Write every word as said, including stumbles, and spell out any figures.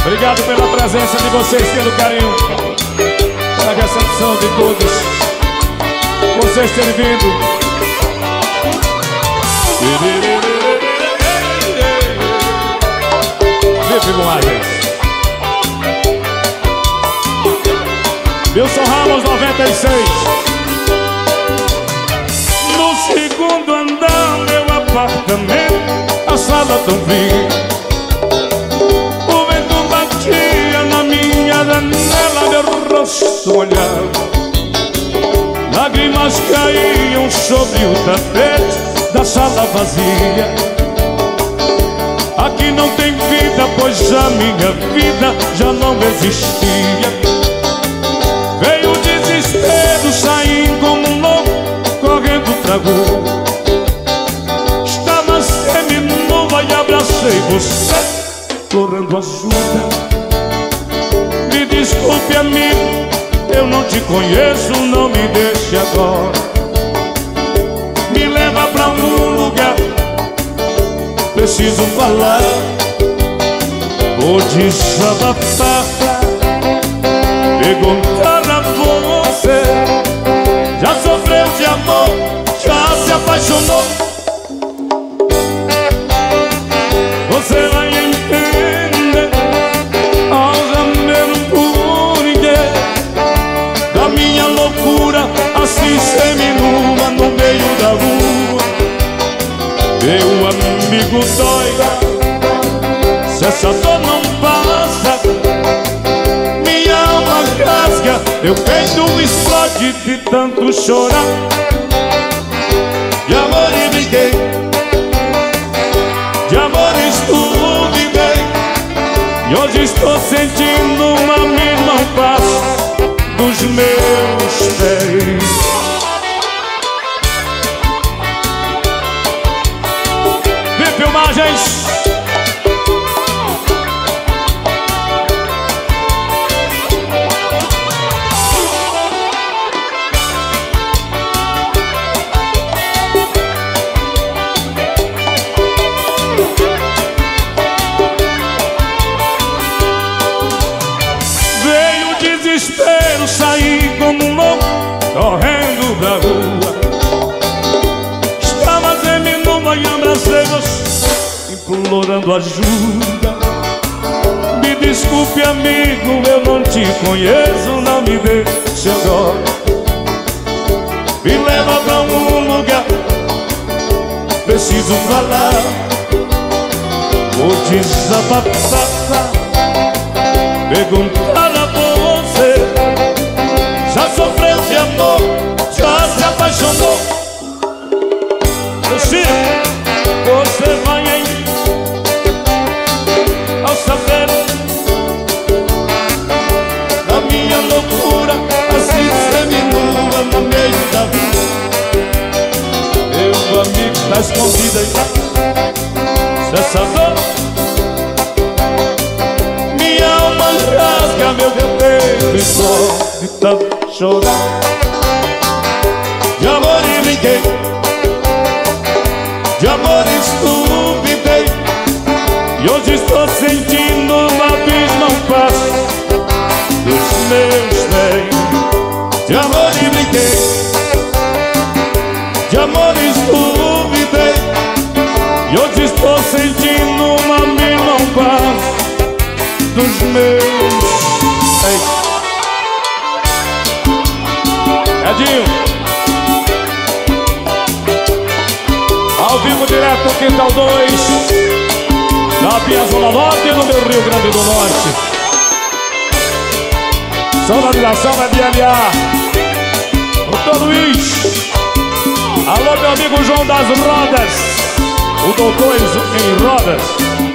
Obrigado pela presença de vocês, pelo carinho, pela recepção de todos, vocês terem vindo. Vive Filmagens. Wilson Ramos, noventa e seis. No segundo andar, meu apartamento, a sala tão fria. Meu rosto molhado, lágrimas caíam sobre o tapete da sala vazia. Aqui não tem vida, pois a minha vida já não existia. Veio o desespero, saí como um louco, correndo pra rua. Estava seminua e abracei você, implorando ajuda. Desculpe, amigo, eu não te conheço, não me deixe agora. Me leva pra um lugar, preciso falar. Vou desabafar, perguntar a você. Já sofreu de amor, já se apaixonou? Você vai entender minha loucura, assim seminua no meio da rua. Meu amigo dói, se essa dor não passa, minha alma rasga, meu peito explode de tanto chorar. De amores brinquei, de amores duvidei, e hoje estou sentindo uma mesma paz dos meus pés. Vive Filmagens. Veio o desespero, saí como um louco, correndo da rua. Estava seminua e abracei você, implorando ajuda. Me desculpe, amigo, eu não te conheço, não me deixe agora. Me leva pra um lugar, preciso falar. Vou desabafar, perguntar a você. Já sofreu de amor, já se apaixonou? Você, você vai em ao saber da minha loucura, assim seminua no meio da rua. Meu amigo tá escondido aí, se essa dor minha alma rasga, meu peito explode de tanto chorar. De amores brinquei, de amores duvidei, e hoje estou sentindo um abismo ao passo dos meus pés. De amores brinquei, de amores duvidei, e hoje estou sentindo um abismo ao passo dos meus pés. Edinho, ao vivo direto do Quintal dois, na Pia Zona Norte, no meu Rio Grande do Norte. Sonorização é de L A, doutor Luiz. Alô, meu amigo João das Rodas, o doutor em Rodas.